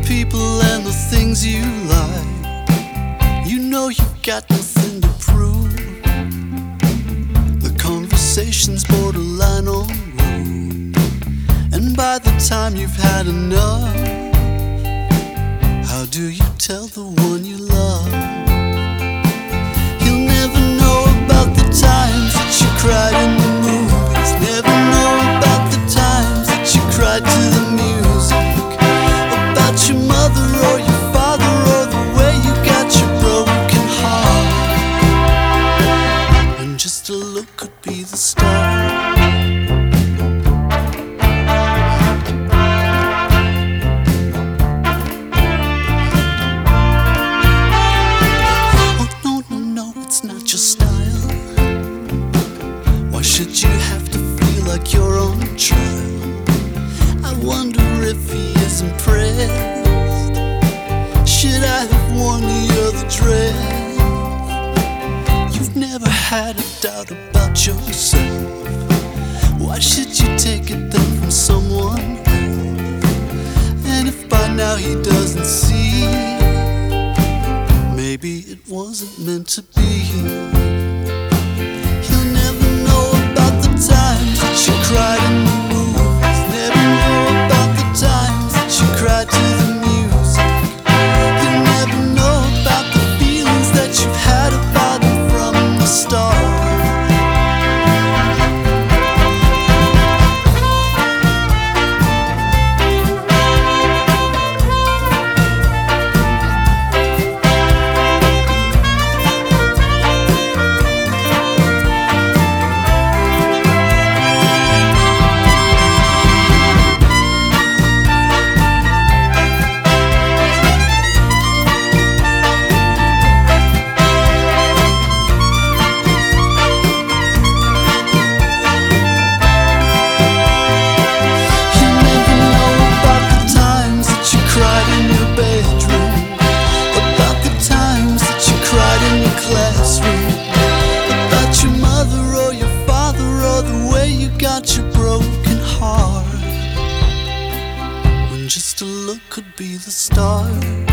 people and the things you like. You know you've got nothing to prove. The conversation's borderline on rude, and by the time you've had enough, how do you tell the one you love? He'll never know about the times that you cried in the movies. Never know about the times that you cried to the music, about your mother or your father, or the way you got your broken heart. And just a look could be the start. It's not your style. Why should you have to feel like you're on trial? I wonder if he is impressed. Should I have worn the other dress? You've never had a doubt about yourself. Why should you take it then from someone else? And if by now he doesn't see, maybe it wasn't meant to be. He'll never know about the times that you cried in the movies. Never know about the times that you cried to the music. He'll never know about the feelings that you've had about him from the start. Got your broken heart, when just a look could be the start.